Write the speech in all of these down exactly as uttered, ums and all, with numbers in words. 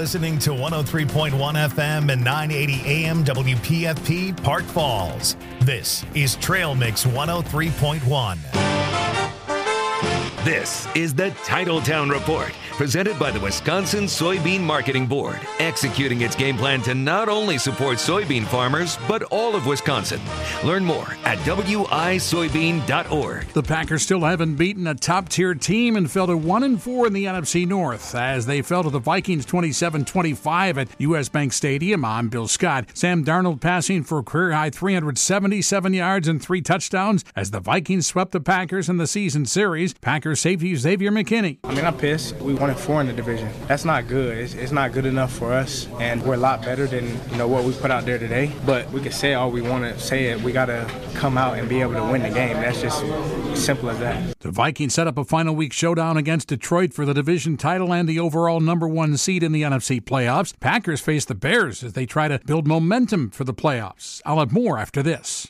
listening to one oh three point one F M and nine eighty A M W P F P Park Falls. This is Trail Mix one oh three point one. This is the Titletown Report, presented by the Wisconsin Soybean Marketing Board, executing its game plan to not only support soybean farmers, but all of Wisconsin. Learn more at W I soybean dot org. The Packers still haven't beaten a top-tier team and fell to one and four in the N F C North as they fell to the Vikings twenty-seven twenty-five at U S Bank Stadium. I'm Bill Scott. Sam Darnold passing for a career-high three hundred seventy-seven yards and three touchdowns as the Vikings swept the Packers in the season series. Packers safety Xavier McKinney. I mean, I'm pissed. We won it four in the division. That's not good. It's, it's not good enough for us, and we're a lot better than, you know, what we put out there today. But we can say all we want to say it. We got to come out and be able to win the game. That's just simple as that. The Vikings set up a final week showdown against Detroit for the division title and the overall number one seed in the N F C playoffs. Packers face the Bears as they try to build momentum for the playoffs. I'll have more after this.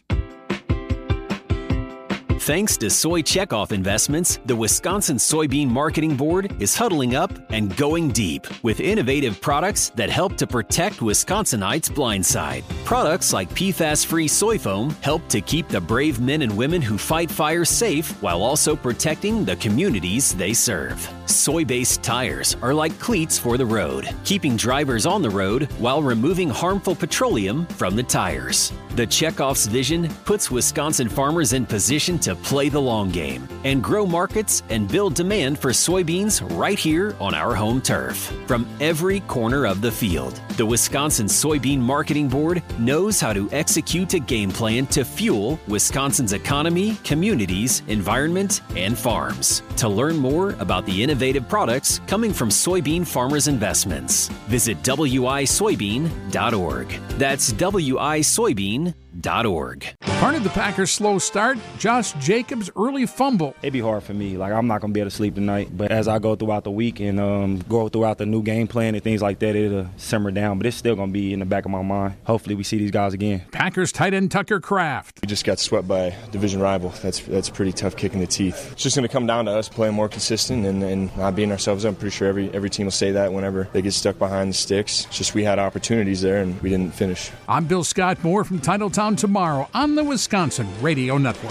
Thanks to Soy Checkoff Investments, the Wisconsin Soybean Marketing Board is huddling up and going deep with innovative products that help to protect Wisconsinites' blind side. Products like P FAS-free soy foam help to keep the brave men and women who fight fire safe while also protecting the communities they serve. Soy-based tires are like cleats for the road, keeping drivers on the road while removing harmful petroleum from the tires. The Checkoff's vision puts Wisconsin farmers in position to play the long game and grow markets and build demand for soybeans right here on our home turf. From every corner of the field, the Wisconsin Soybean Marketing Board knows how to execute a game plan to fuel Wisconsin's economy, communities, environment, and farms. To learn more about the innovative products coming from soybean farmers' investments, visit W I soybean dot org. That's W I soybean dot org. Part of the Packers' slow start, Josh Jacobs' early fumble. It'd be hard for me. Like, I'm not going to be able to sleep tonight. But as I go throughout the week and um, go throughout the new game plan and things like that, it'll simmer down. But it's still going to be in the back of my mind. Hopefully we see these guys again. Packers tight end Tucker Kraft. We just got swept by a division rival. That's that's a pretty tough kick in the teeth. It's just going to come down to us playing more consistent and, and not beating ourselves up. I'm pretty sure every, every team will say that whenever they get stuck behind the sticks. It's just we had opportunities there and we didn't finish. I'm Bill Scott. More from Titletown tomorrow on the Wisconsin Radio Network.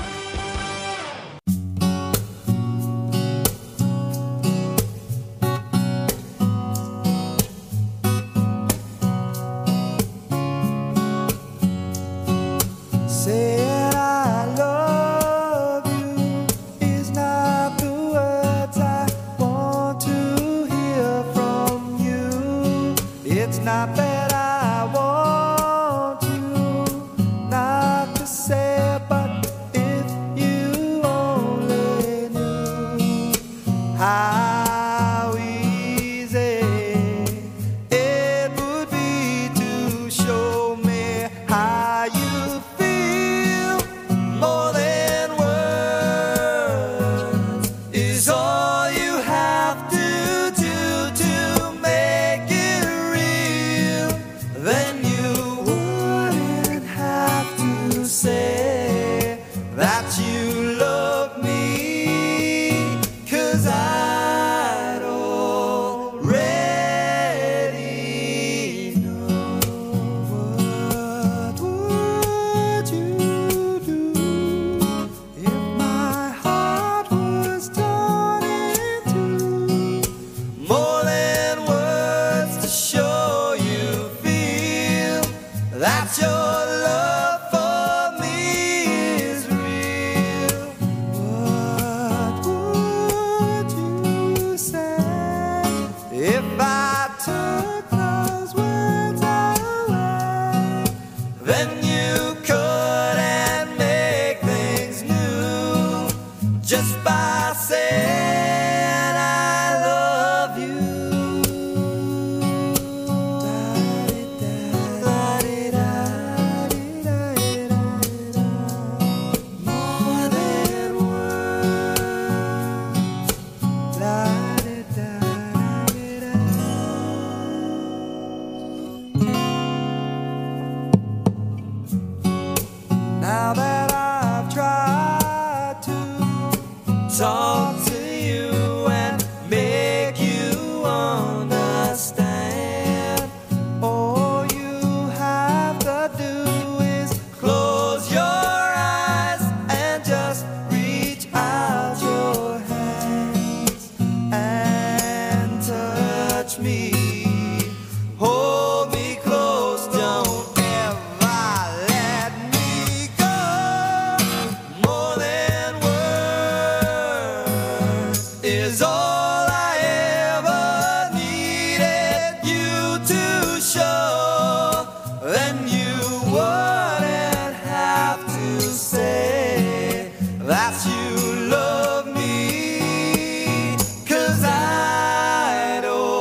wouldn't have to say that you love me, 'cause I'd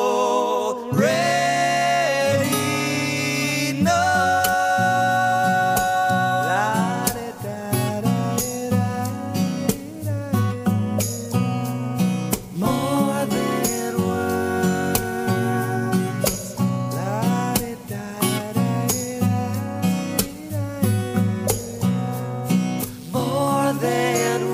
already know. More than words. More than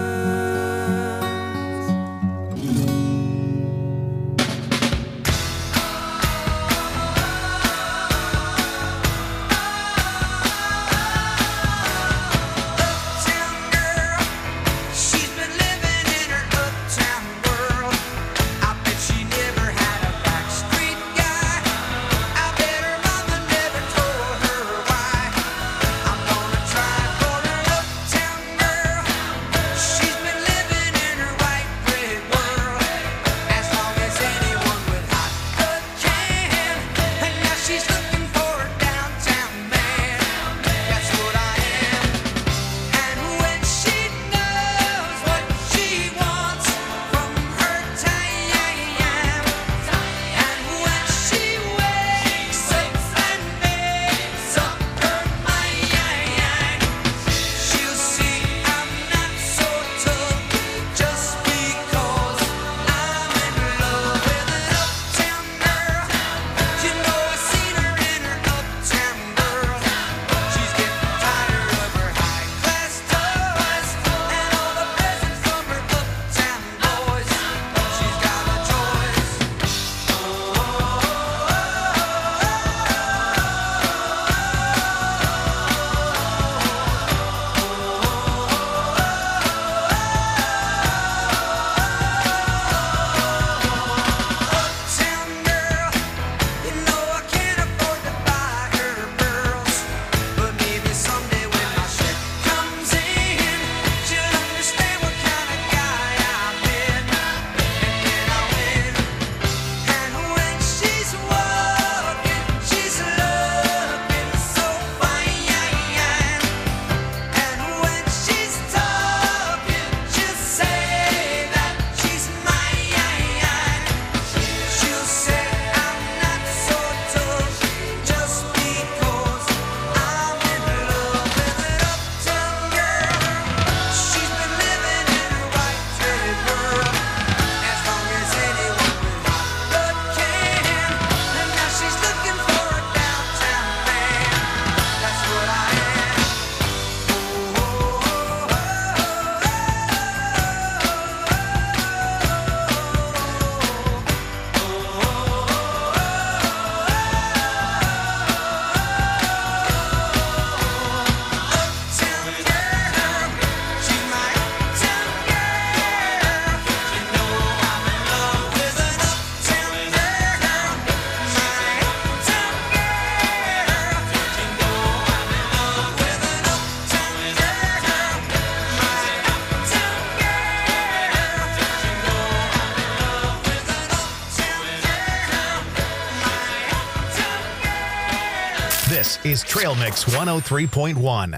This is Trail Mix one oh three point one.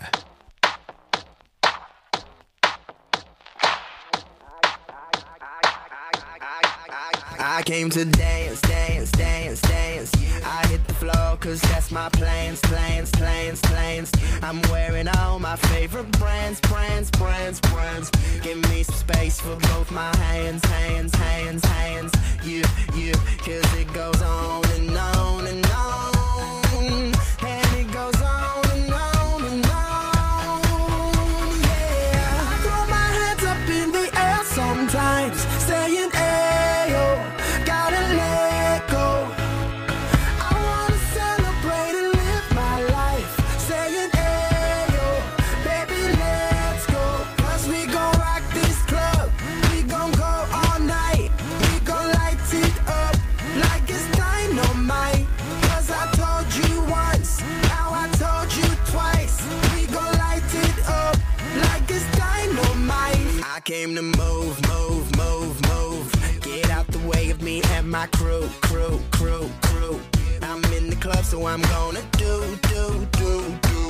I came to dance, dance, dance, dance. I hit the floor cause that's my plans, plans, plans, plans. I'm wearing all my favorite brands, brands, brands, brands. Give me some space for both my hands, hands, hands, hands. You, you, cause it goes on and on and on. And it goes on and on and on. Yeah. I throw my hands up in the air sometimes, saying, ayo. Gotta let go. I wanna celebrate and live my life, saying, ayo, baby, let's go. Cause we gon' rock this club, we gon' go all night. We gon' light it up like it's dynamite. Cause I told you once, now I told you twice. We gon' light it up like it's dynamite. I came to move, move, move, move. Get out the way of me and my crew, crew, crew, crew. I'm in the club, so I'm gonna do, do, do, do.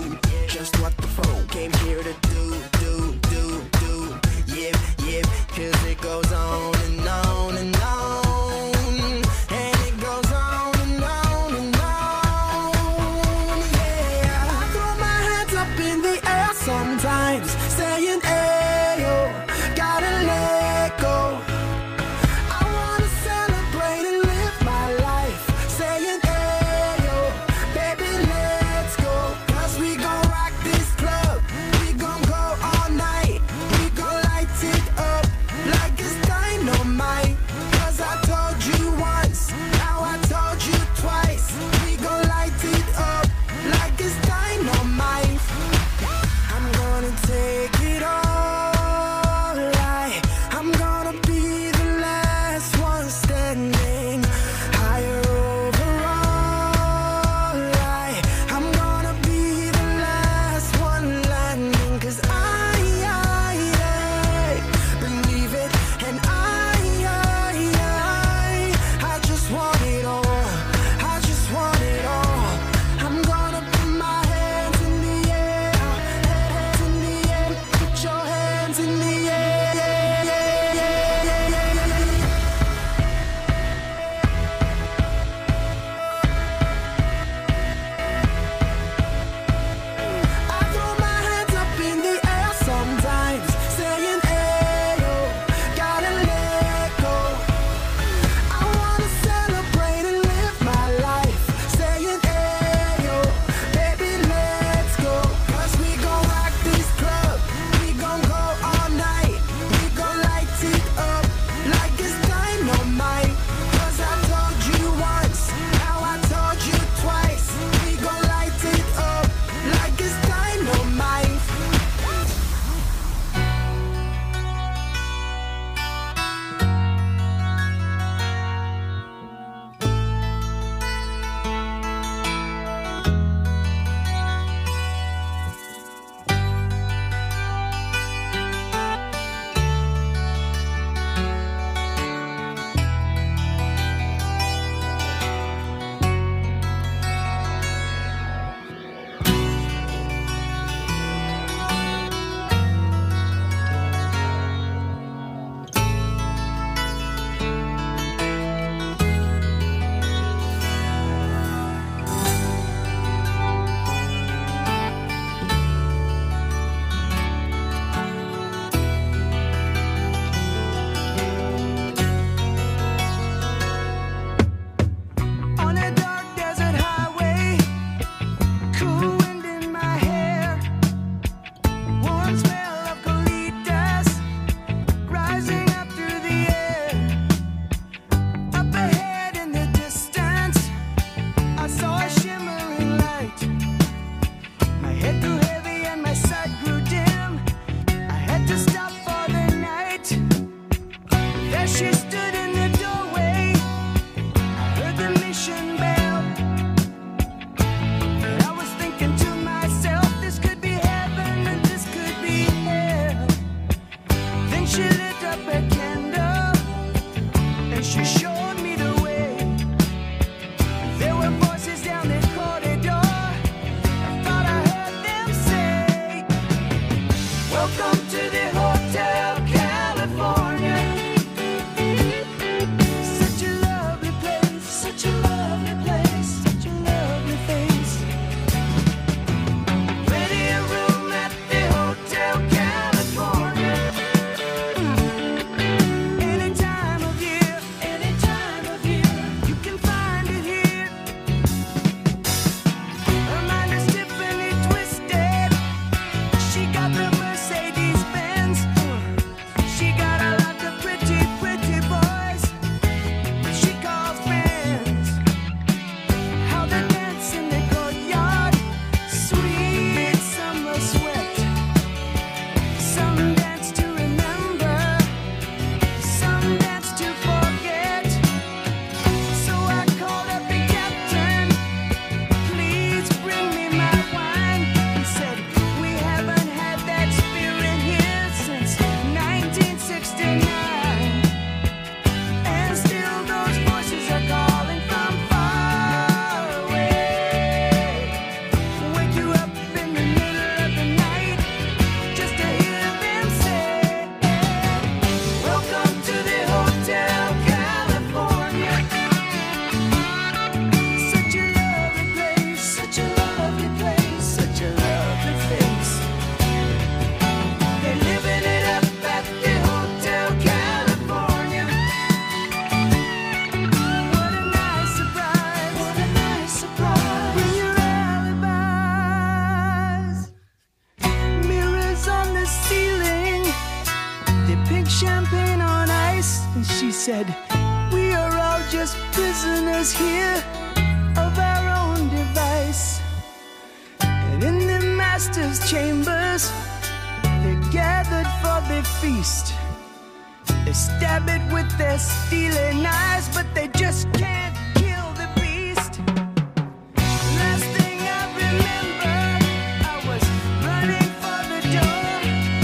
said, we are all just prisoners here of our own device. And in the master's chambers, they're gathered for the feast. They stab it with their steely knives, but they just can't kill the beast. Last thing I remember, I was running for the door.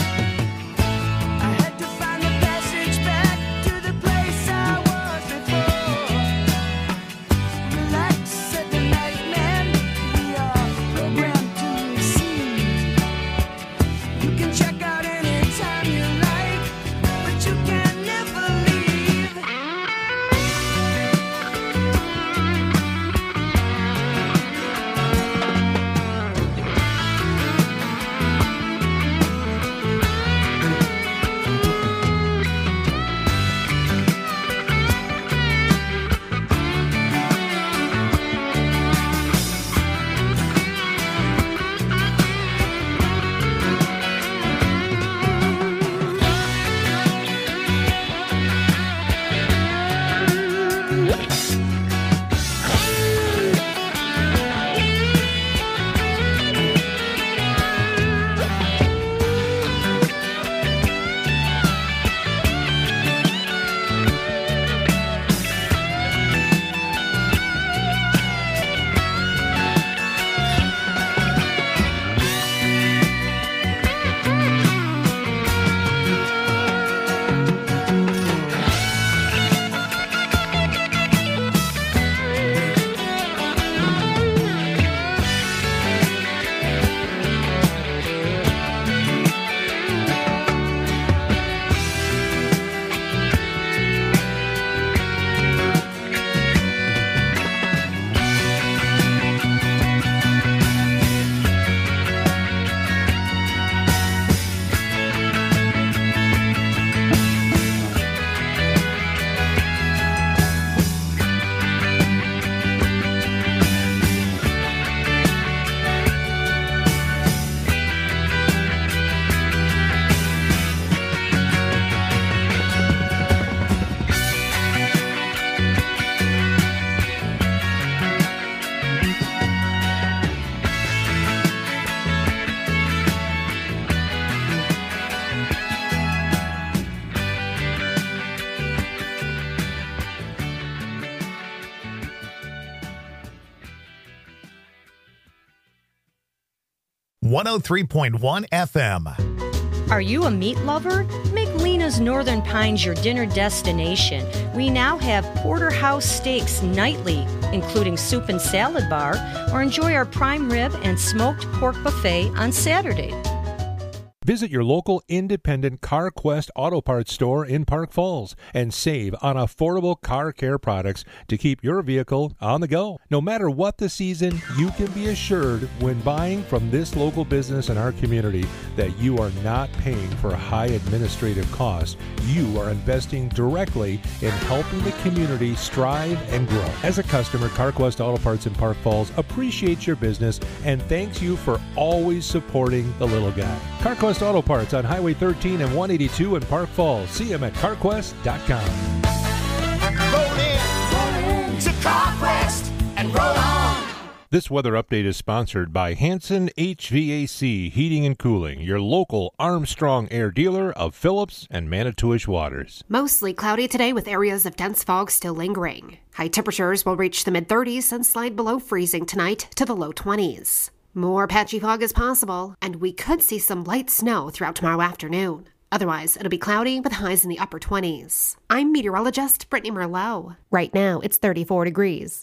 I had to find the passage back to the place I was before. Relax, said the night man, we are programmed to receive. You can check out anytime you like, but you can never leave. one oh three point one F M. Are you a meat lover? Make Lena's Northern Pines your dinner destination. We now have porterhouse steaks nightly, including soup and salad bar, or enjoy our prime rib and smoked pork buffet on Saturday. Visit your local independent CarQuest Auto Parts store in Park Falls and save on affordable car care products to keep your vehicle on the go. No matter what the season, you can be assured when buying from this local business in our community that you are not paying for high administrative costs. You are investing directly in helping the community strive and grow. As a customer, CarQuest Auto Parts in Park Falls appreciates your business and thanks you for always supporting the little guy. CarQuest Auto Parts on Highway thirteen and one eighty-two in Park Falls. See them at CarQuest dot com. Roll in, roll in to CarQuest and roll on. This weather update is sponsored by Hanson H V A C Heating and Cooling, your local Armstrong Air dealer of Phillips and Manitowish Waters. Mostly cloudy today with areas of dense fog still lingering. High temperatures will reach the mid thirties and slide below freezing tonight to the low twenties. More patchy fog is possible, and we could see some light snow throughout tomorrow afternoon. Otherwise, it'll be cloudy with highs in the upper twenties. I'm meteorologist Brittany Merlot. Right now, it's thirty-four degrees.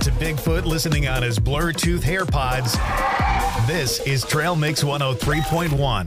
to Bigfoot listening on his Bluetooth AirPods. This is Trail Mix one oh three point one.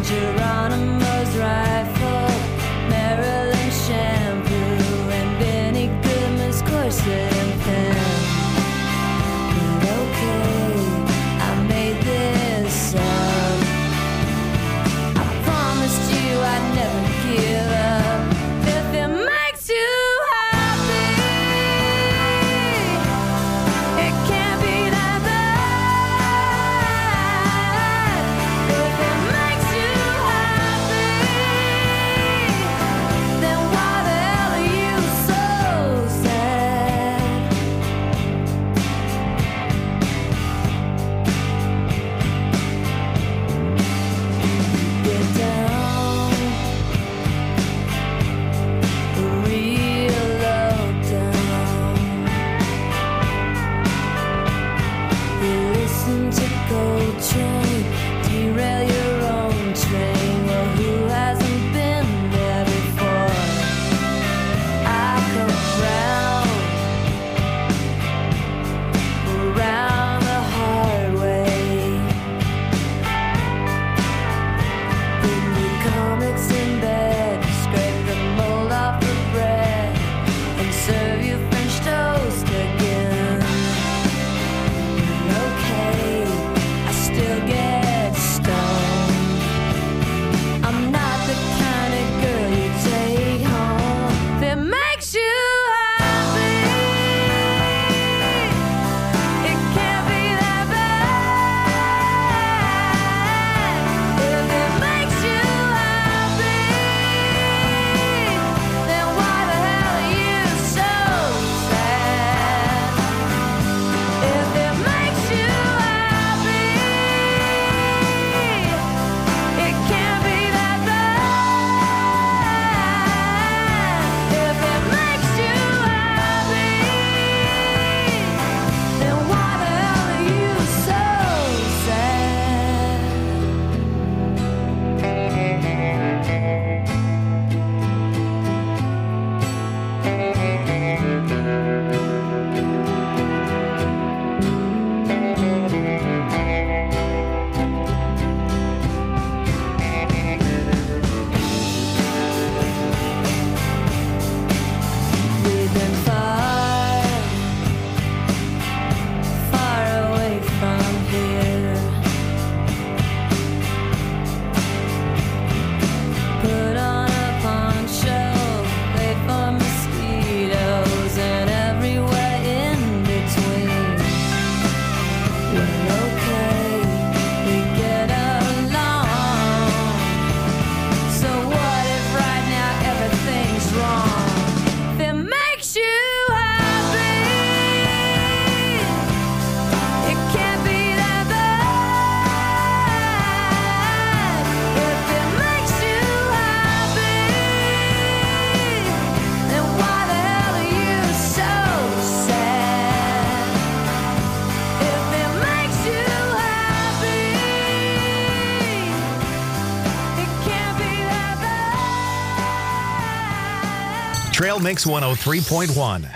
Geronimo's rifle, Maryland shampoo, and Benny Goodman's corset and pen. But okay, I made this up. I promised you I'd never give up. If it makes you happy, it can't be that bad. If it makes you happy, then why the hell are you so sad? Get down, real low down. You listen to Coltrane, derail your own train. Well, who hasn't been there before? I come round, around the hard way. Read the comics in bed, scrape the mold off the bread, and serve you French toast again. Okay, I still get stoned. I'm not the kind of girl you take home. If it makes you happy, it can't be that bad. If it makes you happy, then why the hell are you so sad? If it makes you happy, it can't be that bad. If it makes you happy, then why the hell are you so sad? We've been far, far away from here. Put on a poncho, wait for mosquitoes, and everywhere in between. Well, okay, we get along. So what if right now everything's wrong? If it makes you happy, it can't be that bad. If it makes you happy, then why the hell are you so sad? If it makes you happy, it can't be that bad. Trail Mix one oh three point one.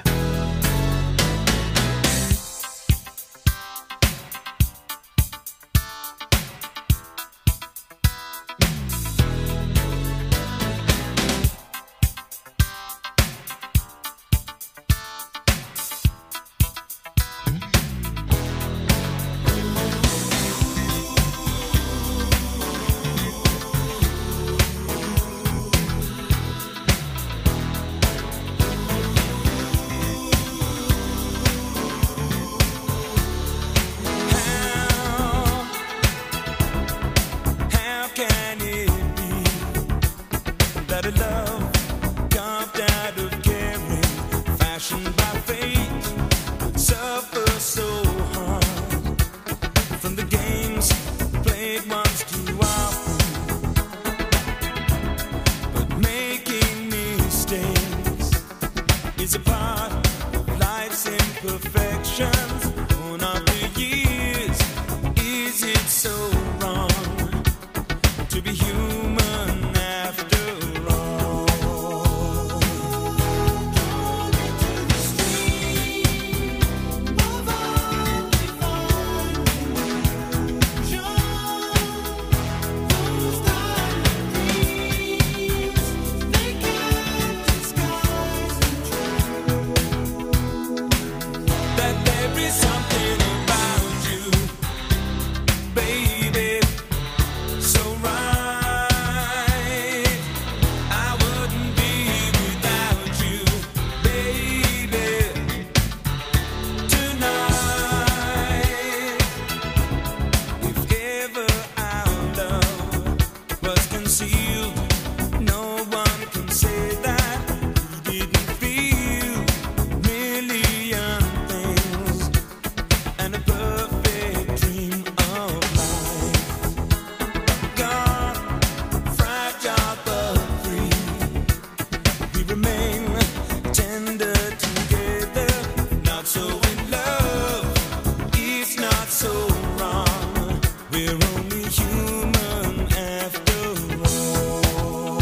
How can it be that a love carved out of caring, fashioned by fate, would suffer so hard from the games played once too often? But making mistakes is a part of life's imperfections. Born of the years, is it so wrong to be conceal. No one can say that we didn't feel million things and a perfect dream of life. Gone, fragile but free. We remain tender together, not so in love. It's not so wrong. We're only human after all.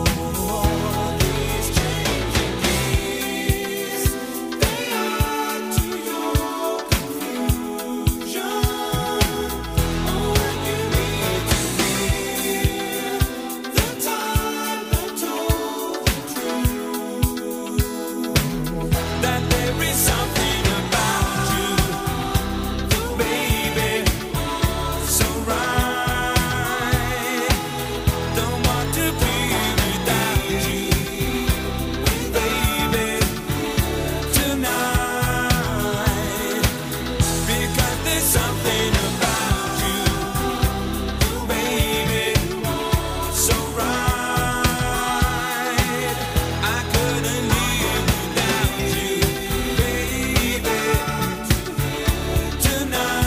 These changing days, they add to your confusion. Oh, when you need to hear the time that told the truth, that there is something about you, baby, so right. Don't want to be without you, baby, tonight. Because there's something about you, baby, so right. I couldn't live without you, baby, tonight.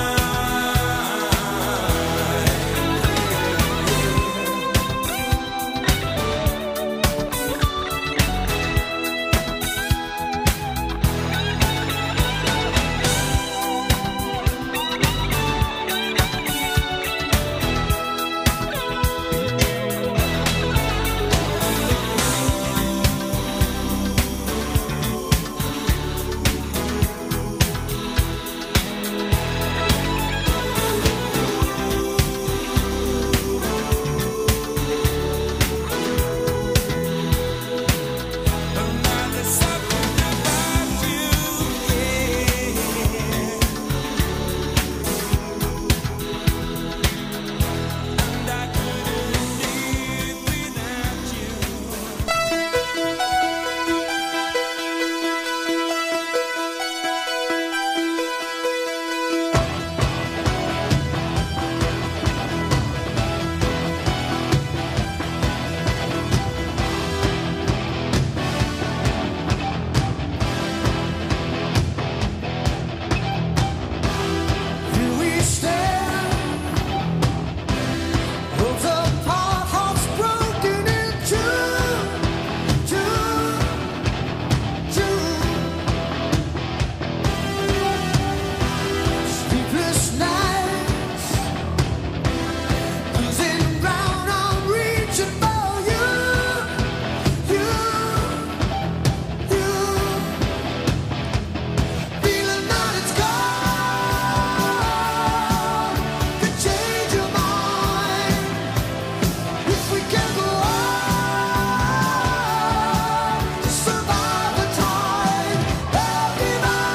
There's something about you, yeah. And I couldn't live without you. Here we stand, worlds apart, hearts broken in two, two, two. Sleepless nights, losing ground, I'm reaching for you, you, you. Feeling that it's gone, could change your mind if we can go on to survive the time that we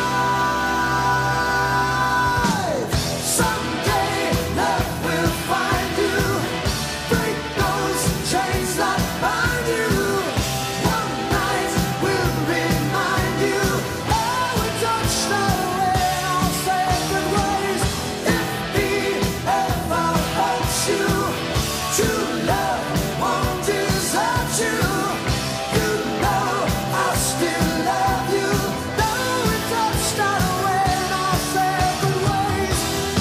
live. Someday love will find you, break those chains that bind you. One night will remind you how we touched away our sacred ways. If he ever hurts you, true love won't desert you. You know I still love you, though we touched away our sacred ways.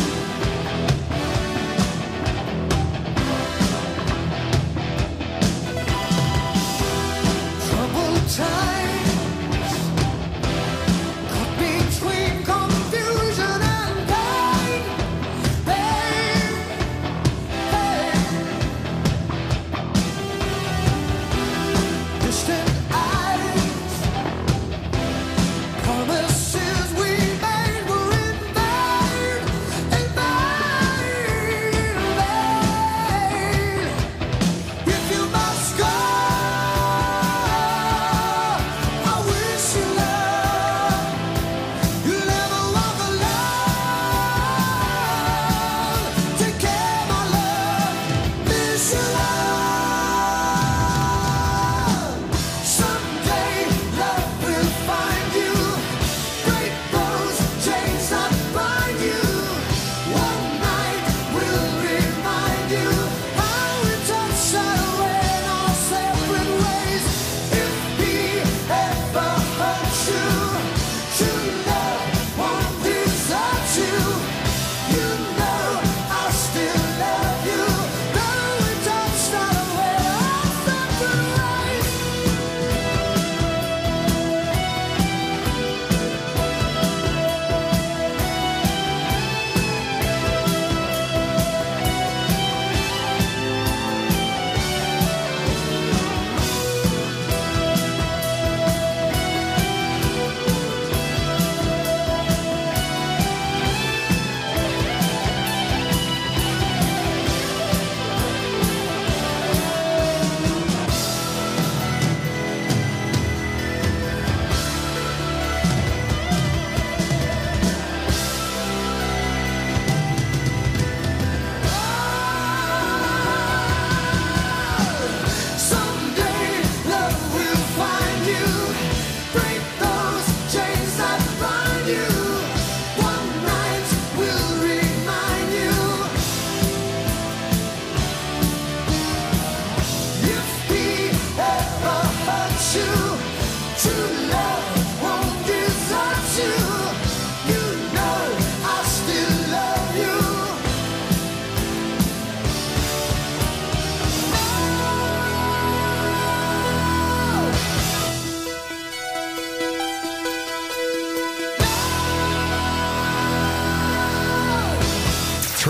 Troubled times, caught between confusion and pain, pain, pain.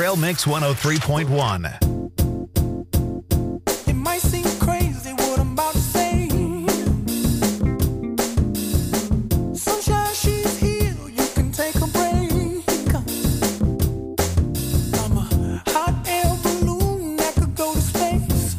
Trail Mix one oh three point one. It might seem crazy what I'm about to say. Sunshine, she's here, you can take a break. I'm a hot air balloon that could go to space.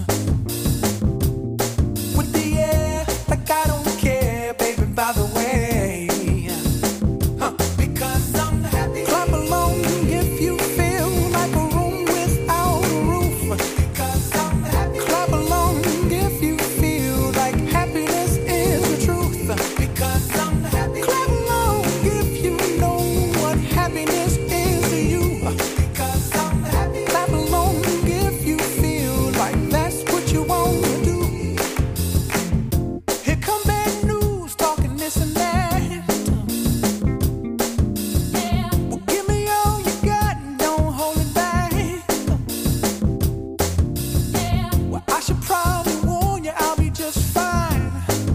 With the air, like I don't care, baby, by the way. Huh. Because I'm happy. Clap along if you feel like a room without a roof. Because I'm happy. Clap along if you feel like happiness is the truth. Because I'm happy. Clap along if you know what happiness is to you. Because I'm happy. Clap along if you feel like that's what you want to do. Here come bad news, talking this and that. Well, give me all you got and don't hold it back. Well, I should probably warn you, I'll be just fine.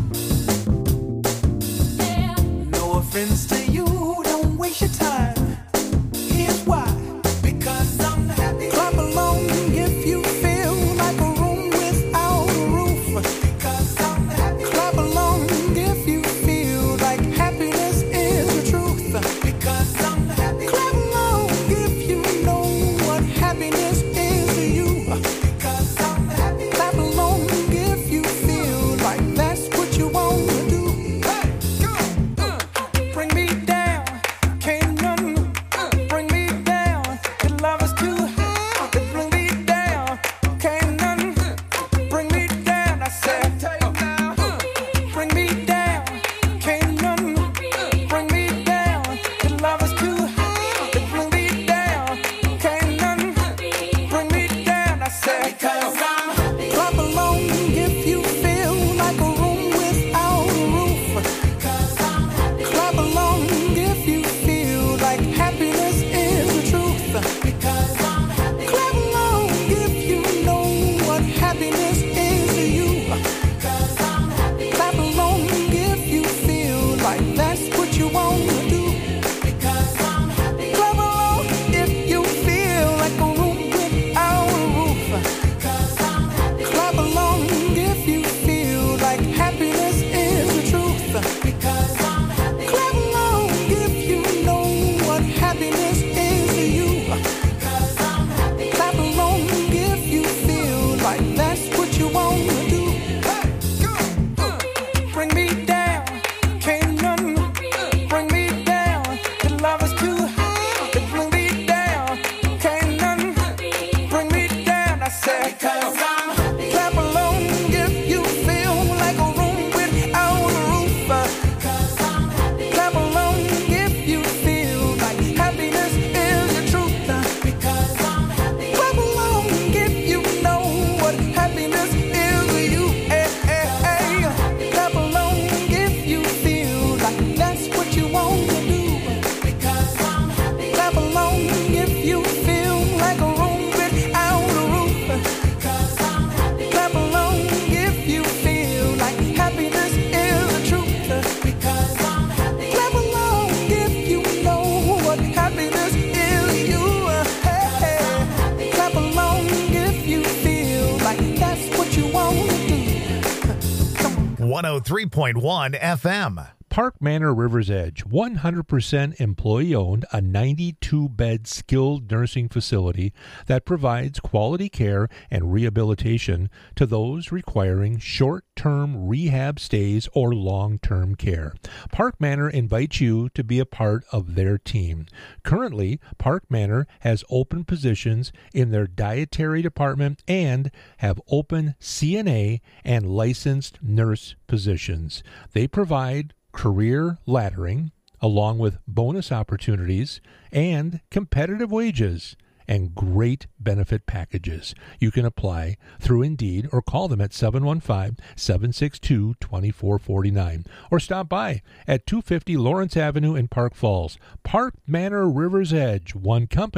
No offense to you, don't waste your time. Here's why. Because I'm happy. Clap along if you feel like a room without a roof. Because I'm happy. Clap along if you feel like happiness is the truth. Because I'm happy. Clap along if you know what happiness is to you. Because I'm happy. Clap along if you feel like that's what you want to do. Hey, go, uh, bring me down, can't none uh, bring me down. The love is too high, to bring me down, can't none uh, bring me down. I said, uh, bring me down, can't none uh, bring me down. The love is too high, to bring me down, can't none uh, bring me down. I said, because I'm happy. Clap along if you feel like a room without a roof. Because I'm happy. Clap along if you feel like happiness is the truth. Because I'm happy. Clap along if you know what happiness is to you. Because I'm happy. Clap along if you feel like that's what you want to do. Because I'm happy. Clap along if you feel like a room without a roof. Because I'm happy. Clap along if you feel like happiness is the truth. Because I'm happy. Clap along if you know what happiness is to you. Because I'm happy. Clap along if you feel like that's what you want to do. Hey, go, uh, bring me down, can't none uh, bring me down. The love is too high, to bring me down, can't none uh, bring me down. I said, because I'm happy. Clap along if you feel like a room without a roof. Because I'm happy. Clap along if you feel like happiness is the truth. Because I'm happy. Clap along if you know what happiness is to you. Hey, hey, hey. Clap along if you feel like that's what you want to do. Because I'm happy. Clap along if you feel like a room without a roof. Because I'm happy. Clap along if you feel like happiness is the truth. Because I'm happy. Clap along if you know what happiness is to you. Hey, hey. Clap along if you feel like that's what you want to do. one oh three point one F M. Park Manor River's Edge, one hundred percent employee-owned, a ninety-two bed skilled nursing facility that provides quality care and rehabilitation to those requiring short-term rehab stays or long-term care. Park Manor invites you to be a part of their team. Currently, Park Manor has open positions in their dietary department and have open C N A and licensed nurse positions. They provide career laddering, along with bonus opportunities and competitive wages and great benefit packages. You can apply through Indeed or call them at seven one five, seven six two, two four four nine or stop by at two fifty Lawrence Avenue in Park Falls. Park Manor River's Edge, one company,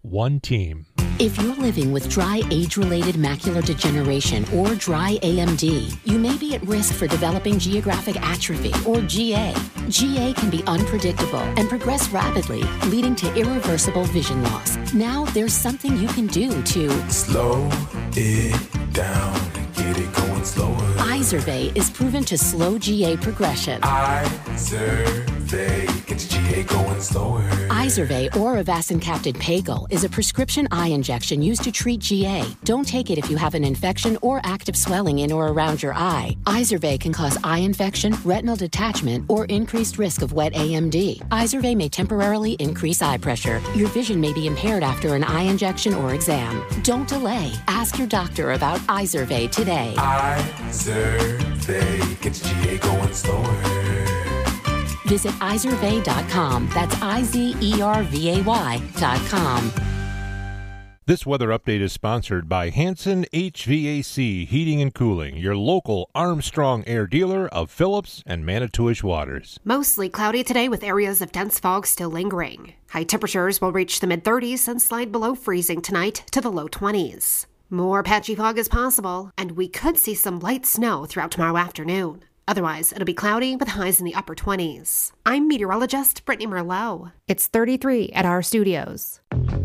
one team. If you're living with dry age-related macular degeneration or dry A M D, you may be at risk for developing geographic atrophy or G A. G A can be unpredictable and progress rapidly, leading to irreversible vision loss. Now there's something you can do to slow it down and get it going slower. Izervay is proven to slow G A progression. Izervay gets G A going slower. Izervay or avacincaptad pagel is a prescription eye injection used to treat G A. Don't take it if you have an infection or active swelling in or around your eye. Izervay can cause eye infection, retinal detachment, or increased risk of wet A M D. Izervay may temporarily increase eye pressure. Your vision may be impaired after an eye injection or exam. Don't delay. Ask your doctor about Izervay today. Izervay gets G A going slower. Visit izervay dot com. That's I Z E R V A Y dot com. This weather update is sponsored by Hanson H V A C Heating and Cooling, your local Armstrong Air dealer of Phillips and Manitowish Waters. Mostly cloudy today with areas of dense fog still lingering. High temperatures will reach the mid thirties and slide below freezing tonight to the low twenties. More patchy fog is possible, and we could see some light snow throughout tomorrow afternoon. Otherwise, it'll be cloudy with highs in the upper twenties. I'm meteorologist Brittany Merlot. It's thirty-three at our studios.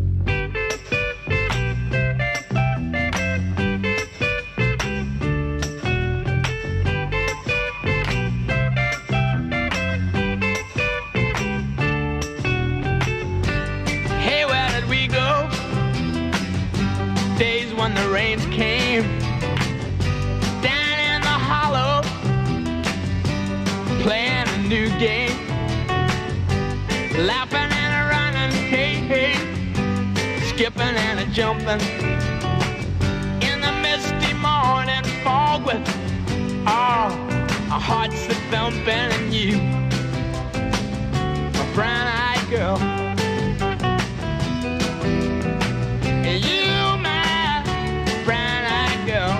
Hey, where did we go? Days when the rains came down in the hollow, playing a new game, laughing and a running, hey, hey, skipping and a jumping in the misty morning fog with all our hearts that thumping, and you, my brown-eyed girl, and you, my brown-eyed girl.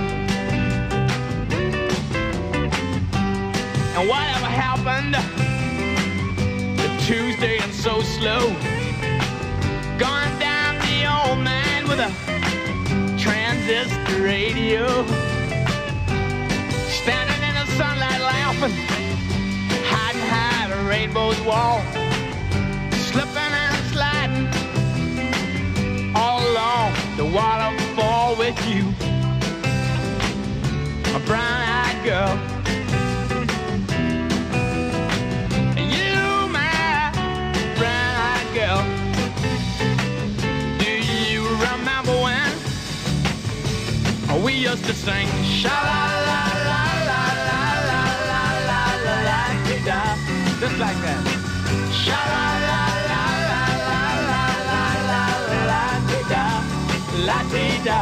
And whatever happened to Tuesday and so slow, gone down the old man with a transistor radio, standing in the sunlight laughing, hiding behind a rainbow's wall, slipping and sliding all along the waterfall with you, my brown-eyed girl. We used to sing sha la la la la la la la la la la da, just like that. Sha la la la la la la la la la da, la dee da.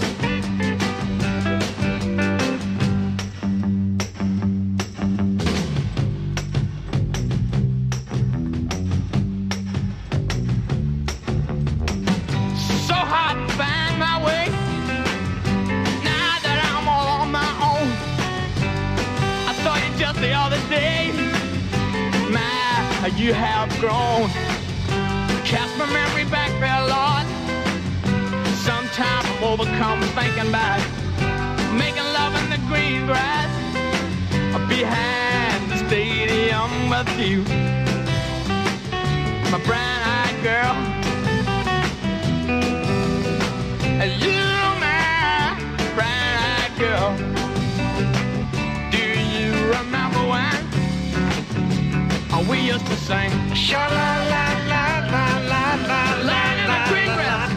So hard to find my way. Just the other day, my, you have grown. Cast my memory back there, Lord. Sometimes I'm overcome thinking about making love in the green grass behind the stadium with you, my brown-eyed girl. You, my brown-eyed girl. Remember when we used to sing sha la la la la la la la in the green grass.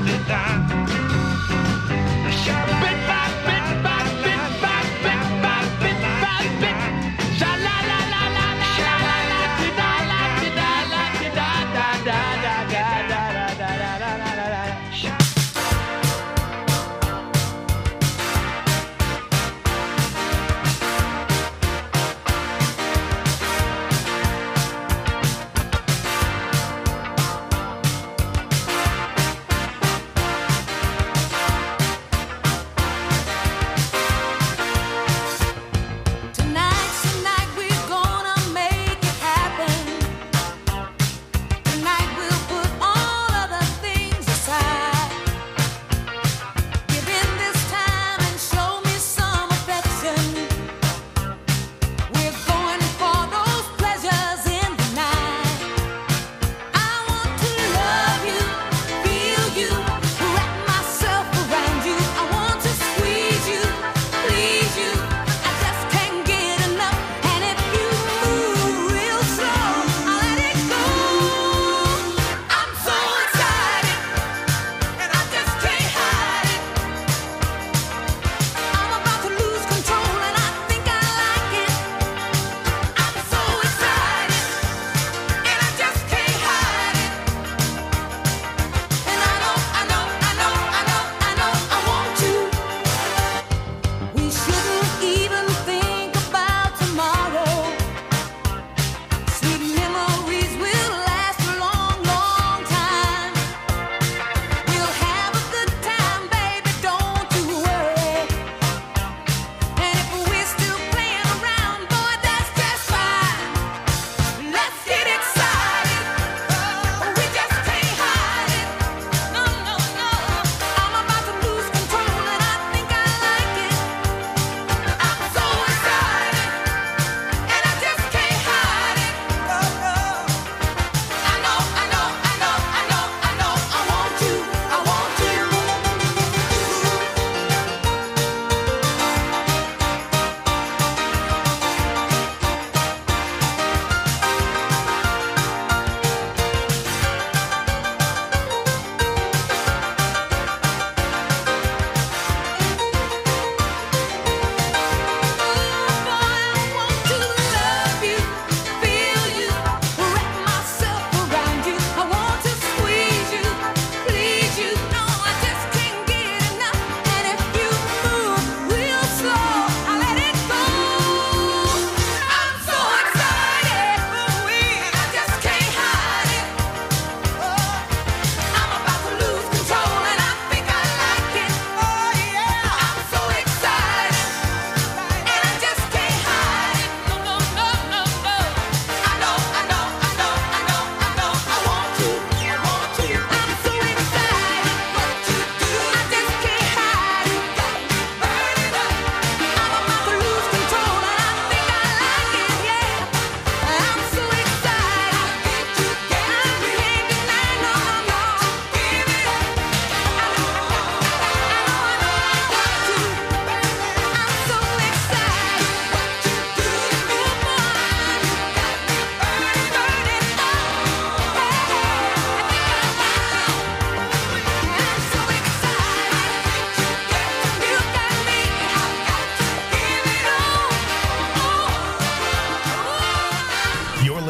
Bit by bit by bit by bit by bit by bit. Sha la la la la la la la la da la da la da da da da da da da da da da da.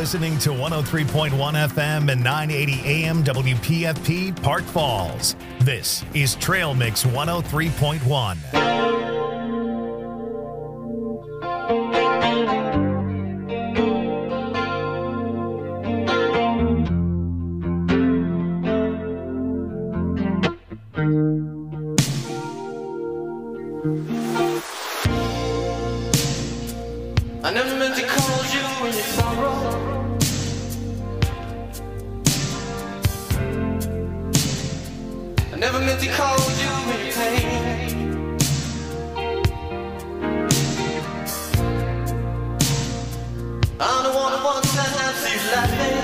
listening to one oh three point one F M and nine eighty A M W P F P Park Falls. This is Trail Mix one oh three point one. I never meant to call you in your sorrow. I never meant to call you in your pain. I don't wanna one time see you laughing.